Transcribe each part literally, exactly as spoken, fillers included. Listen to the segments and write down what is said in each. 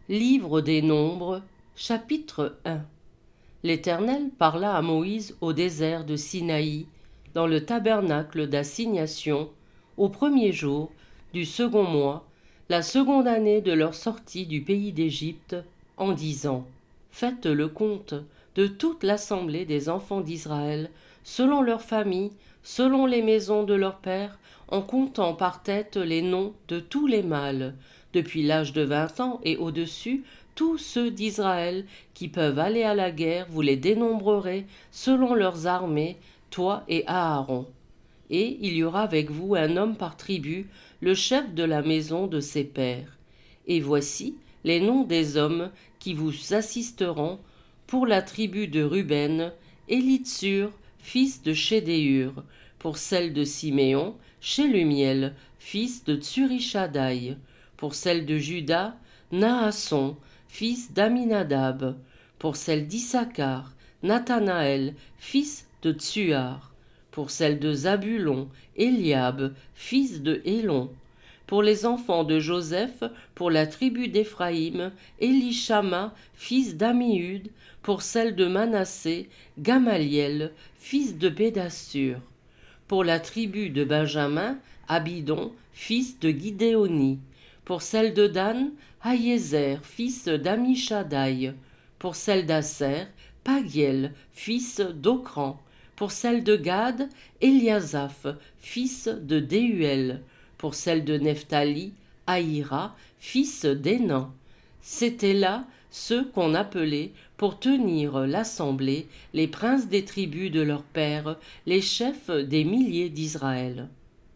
Livre des Nombres, chapitre un. L'Éternel parla à Moïse au désert de Sinaï, dans le tabernacle d'assignation, au premier jour du second mois, la seconde année de leur sortie du pays d'Égypte, en disant: Faites le compte de toute l'assemblée des enfants d'Israël, selon leurs familles, selon les maisons de leurs pères, en comptant par tête les noms de tous les mâles, depuis l'âge de vingt ans et au-dessus, tous ceux d'Israël qui peuvent aller à la guerre, vous les dénombrerez selon leurs armées, toi et Aaron. Et il y aura avec vous un homme par tribu, le chef de la maison de ses pères. Et voici les noms des hommes qui vous assisteront pour la tribu de Ruben, Élitsur, fils de Chédéur, pour celle de Siméon, Shelumiel, fils de Tsurishaddaï, pour celle de Juda, Naasson, fils d'Aminadab, pour celle d'Issachar, Nathanaël, fils de Tsuar, pour celle de Zabulon, Eliab, fils de Hélon, pour les enfants de Joseph, pour la tribu d'Éphraïm, Élishama, fils d'Amihud, pour celle de Manassé, Gamaliel, fils de Pédassur, pour la tribu de Benjamin, Abidon, fils de Guidéoni, pour celle de Dan, Aïézer, fils d'Amishadaï, pour celle d'Asser, Pagiel, fils d'Ocran, pour celle de Gad, Eliasaph, fils de Déhuel, pour celle de Nephtali, Aïra, fils d'Énan. C'étaient là ceux qu'on appelait, pour tenir l'assemblée, les princes des tribus de leurs pères, les chefs des milliers d'Israël.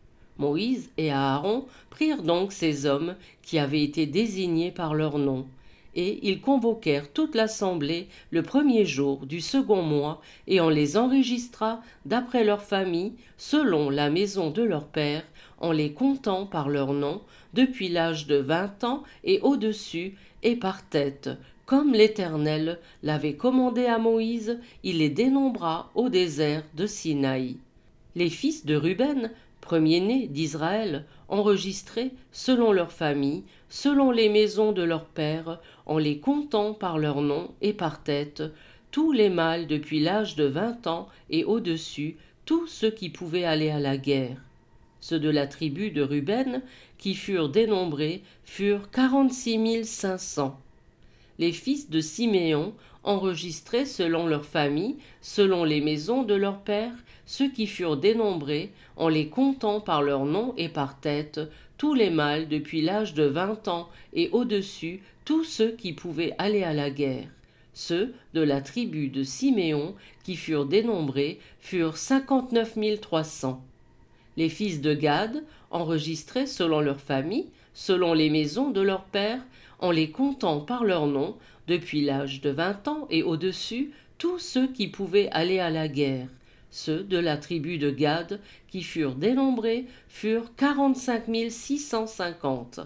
Moïse et Aaron prirent donc ces hommes qui avaient été désignés par leur nom, et ils convoquèrent toute l'assemblée le premier jour du second mois, et on les enregistra d'après leurs familles, selon la maison de leur père, en les comptant par leur nom, depuis l'âge de vingt ans et au-dessus, et par tête, comme l'Éternel l'avait commandé à Moïse, il les dénombra au désert de Sinaï. Les fils de Ruben, premiers-nés d'Israël, enregistrés selon leurs familles, selon les maisons de leurs pères, en les comptant par leur nom et par tête, tous les mâles depuis l'âge de vingt ans et au-dessus, tous ceux qui pouvaient aller à la guerre. Ceux de la tribu de Ruben, qui furent dénombrés, furent quarante-six mille cinq cents. Les fils de Siméon, enregistrés selon leurs familles, selon les maisons de leurs pères, ceux qui furent dénombrés, en les comptant par leur nom et par tête, tous les mâles depuis l'âge de vingt ans et au-dessus, tous ceux qui pouvaient aller à la guerre. Ceux de la tribu de Siméon, qui furent dénombrés, furent cinquante-neuf mille trois cents. Les fils de Gad, enregistrés selon leurs familles, selon les maisons de leurs pères, en les comptant par leur nom, depuis l'âge de vingt ans et au-dessus, tous ceux qui pouvaient aller à la guerre. Ceux de la tribu de Gad, qui furent dénombrés, furent quarante-cinq mille six cent cinquante.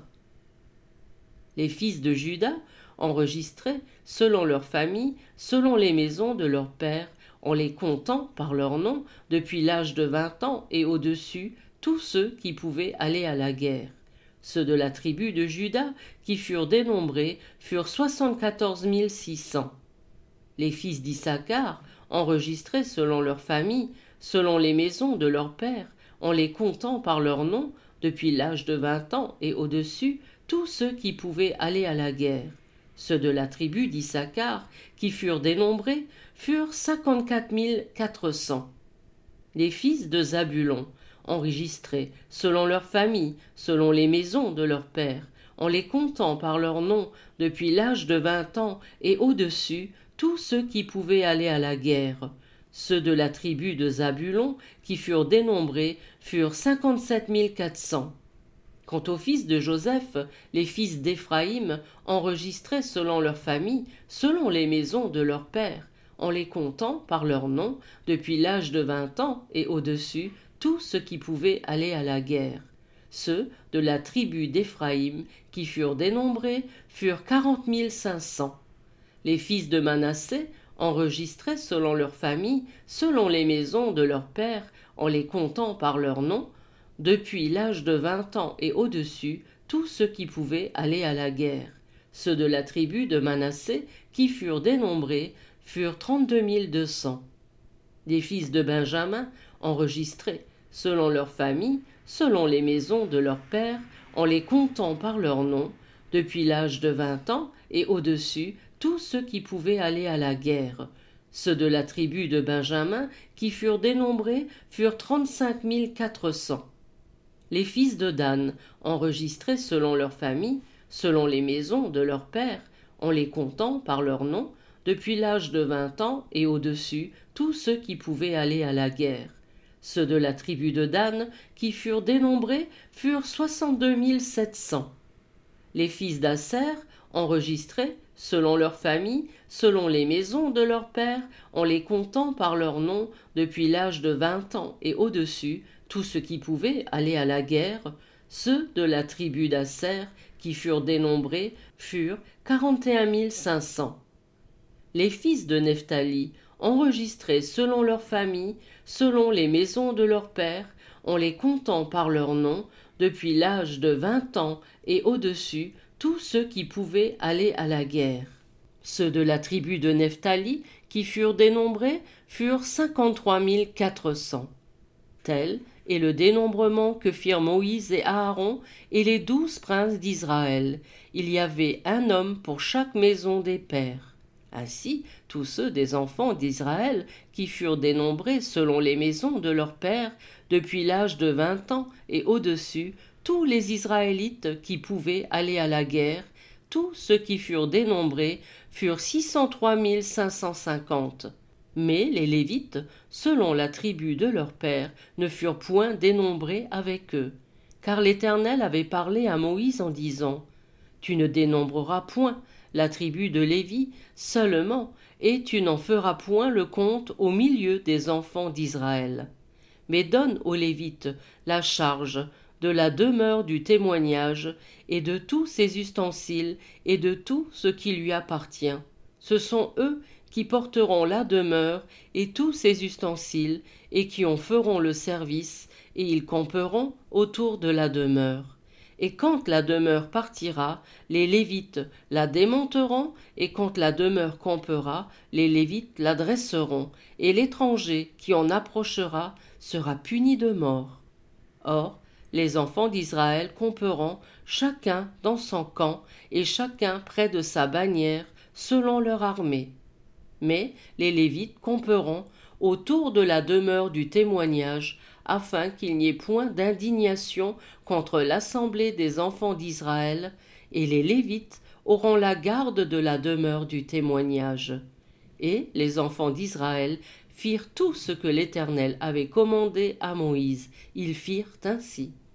Les fils de Juda, enregistrés selon leurs familles, selon les maisons de leurs pères, en les comptant par leur nom, depuis l'âge de vingt ans et au-dessus, tous ceux qui pouvaient aller à la guerre. Ceux de la tribu de Juda, qui furent dénombrés, furent soixante-quatorze mille six cents. Les fils d'Issachar, enregistrés selon leurs familles, selon les maisons de leurs pères, en les comptant par leur nom, depuis l'âge de vingt ans et au-dessus, tous ceux qui pouvaient aller à la guerre. Ceux de la tribu d'Issachar, qui furent dénombrés, furent cinquante-quatre mille quatre cents. Les fils de Zabulon, enregistrés selon leurs familles, selon les maisons de leurs pères, en les comptant par leur nom, depuis l'âge de vingt ans et au-dessus, tous ceux qui pouvaient aller à la guerre. Ceux de la tribu de Zabulon, qui furent dénombrés, furent cinquante-sept mille quatre cents. Quant aux fils de Joseph, les fils d'Éphraïm, enregistrés selon leurs familles, selon les maisons de leurs pères, en les comptant par leur nom, depuis l'âge de vingt ans et au-dessus, tous ceux qui pouvaient aller à la guerre. Ceux de la tribu d'Éphraïm, qui furent dénombrés, furent quarante mille cinq cents. Les fils de Manassé, enregistrés selon leurs familles, selon les maisons de leurs pères, en les comptant par leur nom, depuis l'âge de vingt ans et au-dessus, tous ceux qui pouvaient aller à la guerre. Ceux de la tribu de Manassé, qui furent dénombrés, furent trente-deux mille deux cents. Des fils de Benjamin, enregistrés, selon leurs familles, selon les maisons de leurs pères, en les comptant par leur nom, depuis l'âge de vingt ans et au-dessus, tous ceux qui pouvaient aller à la guerre. Ceux de la tribu de Benjamin, qui furent dénombrés, furent trente-cinq mille quatre cents. Les fils de Dan, enregistrés selon leurs familles, selon les maisons de leurs pères, en les comptant par leur nom, depuis l'âge de vingt ans et au-dessus, tous ceux qui pouvaient aller à la guerre. Ceux de la tribu de Dan, qui furent dénombrés, furent soixante-deux mille sept cents. Les fils d'Aser, enregistrés, selon leurs familles, selon les maisons de leurs pères, en les comptant par leur nom, depuis l'âge de vingt ans et au-dessus, tous ceux qui pouvaient aller à la guerre, ceux de la tribu d'Aser, qui furent dénombrés, furent quarante et un mille cinq cents. Les fils de Nephtali, enregistrés selon leurs familles, selon les maisons de leurs pères, en les comptant par leur nom, depuis l'âge de vingt ans et au-dessus, tous ceux qui pouvaient aller à la guerre. Ceux de la tribu de Nephtali, qui furent dénombrés, furent cinquante-trois mille quatre cents. Tel est le dénombrement que firent Moïse et Aaron et les douze princes d'Israël. Il y avait un homme pour chaque maison des pères. Ainsi, tous ceux des enfants d'Israël qui furent dénombrés selon les maisons de leurs pères, depuis l'âge de vingt ans et au-dessus, tous les Israélites qui pouvaient aller à la guerre, tous ceux qui furent dénombrés, furent six cent trois mille cinq cent cinquante. Mais les Lévites, selon la tribu de leurs pères, ne furent point dénombrés avec eux. Car l'Éternel avait parlé à Moïse en disant : Tu ne dénombreras point la tribu de Lévi seulement, et tu n'en feras point le compte au milieu des enfants d'Israël. Mais donne aux Lévites la charge de la demeure du témoignage et de tous ses ustensiles et de tout ce qui lui appartient. Ce sont eux qui porteront la demeure et tous ses ustensiles et qui en feront le service, et ils camperont autour de la demeure. Et quand la demeure partira, les Lévites la démonteront, et quand la demeure campera, les Lévites la dresseront, et l'étranger qui en approchera sera puni de mort. Or, les enfants d'Israël camperont, chacun dans son camp, et chacun près de sa bannière, selon leur armée. Mais les Lévites camperont autour de la demeure du témoignage, afin qu'il n'y ait point d'indignation contre l'assemblée des enfants d'Israël, et les Lévites auront la garde de la demeure du témoignage. Et les enfants d'Israël firent tout ce que l'Éternel avait commandé à Moïse. Ils firent ainsi.